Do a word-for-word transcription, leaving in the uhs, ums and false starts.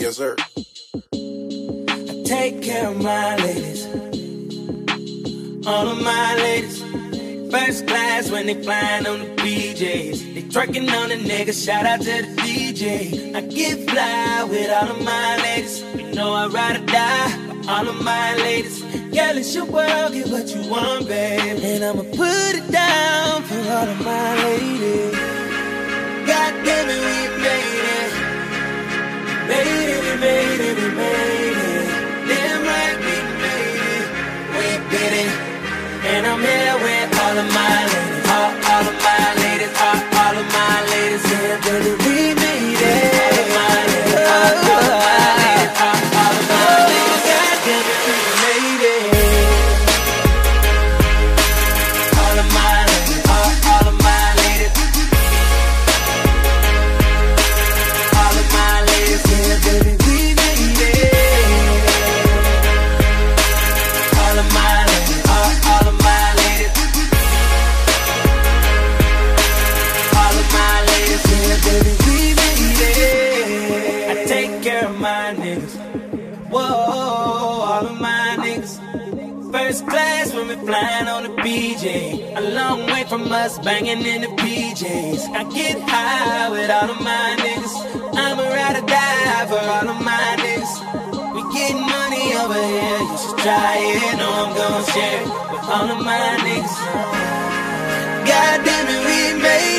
Yes, sir. I take care of my ladies, all of my ladies. First class when they flying on the P Js. They twerking on the niggas, shout out to the D J. I get fly with all of my ladies. You know I ride or die for all of my ladies. Girl, it's your world, get what you want, babe. And I'ma put it down for all of my ladies. God damn it, we made it. Made it, we made it, we made it. Damn right, we made it. We did it. And I'm here with all of my ladies. All, all of my ladies, all, all of my ladies. Yeah, baby, we made it. All of my ladies, all, all of my ladies, all, all of my ladies. God damn it, we made it. All of my ladies, all, all of my ladies. All of my ladies, yeah, baby, we made it. All of my ladies, all, all of my ladies. All of my ladies, yeah, baby, we made it. I take care of my niggas. Whoa, all of my niggas. First class when we flying on the P J. A long way from us banging in the P Js. I get high with all of my niggas. I'ma ride or die for all of my niggas. We getting money over here, you should try it. Know I'm gonna share it with all of my niggas. God damn it, we made it.